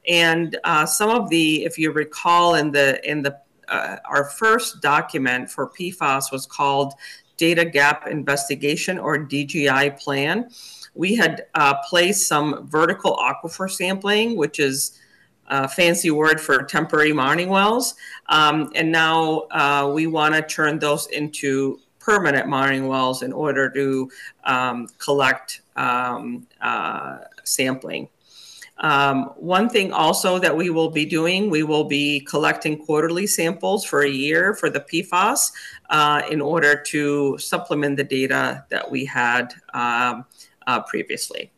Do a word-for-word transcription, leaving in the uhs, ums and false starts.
And uh, some of the, if you recall, in the in the uh, our first document for P FAS was called Data Gap Investigation, or D G I plan. We had uh, placed some vertical aquifer sampling, which is a fancy word for temporary mining wells. Um, and now uh, we want to turn those into permanent mining wells in order to um, collect um, uh, sampling. Um, one thing also that we will be doing, we will be collecting quarterly samples for a year for the P FAS uh, in order to supplement the data that we had um, uh, previously.